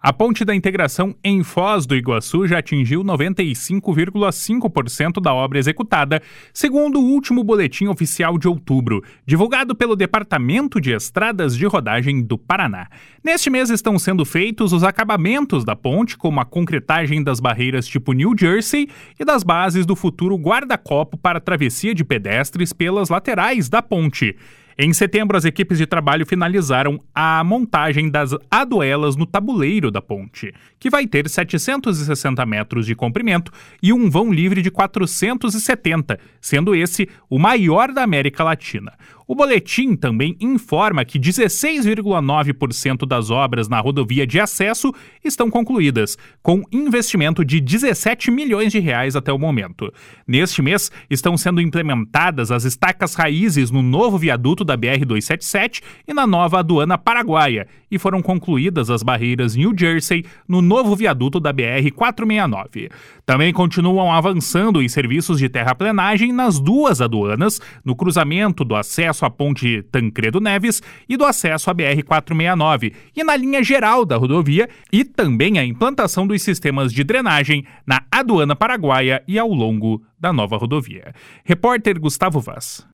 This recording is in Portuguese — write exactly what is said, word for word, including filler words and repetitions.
A ponte da integração em Foz do Iguaçu já atingiu noventa e cinco vírgula cinco por cento da obra executada, segundo o último boletim oficial de outubro, divulgado pelo Departamento de Estradas de Rodagem do Paraná. Neste mês estão sendo feitos os acabamentos da ponte, como a concretagem das barreiras tipo New Jersey e das bases do futuro guarda-copo para travessia de pedestres pelas laterais da ponte. Em setembro, as equipes de trabalho finalizaram a montagem das aduelas no tabuleiro da ponte, que vai ter setecentos e sessenta metros de comprimento e um vão livre de quatrocentos e setenta, sendo esse o maior da América Latina. O boletim também informa que dezesseis vírgula nove por cento das obras na rodovia de acesso estão concluídas, com investimento de dezessete milhões de reais até o momento. Neste mês, estão sendo implementadas as estacas raízes no novo viaduto da B R duzentos e setenta e sete e na nova aduana paraguaia, e foram concluídas as barreiras New Jersey no novo viaduto da B R quatrocentos e sessenta e nove. Também continuam avançando em serviços de terraplenagem nas duas aduanas, no cruzamento do acesso à ponte Tancredo Neves e do acesso à B R quatrocentos e sessenta e nove, e na linha geral da rodovia, e também a implantação dos sistemas de drenagem na aduana paraguaia e ao longo da nova rodovia. Repórter Gustavo Vaz.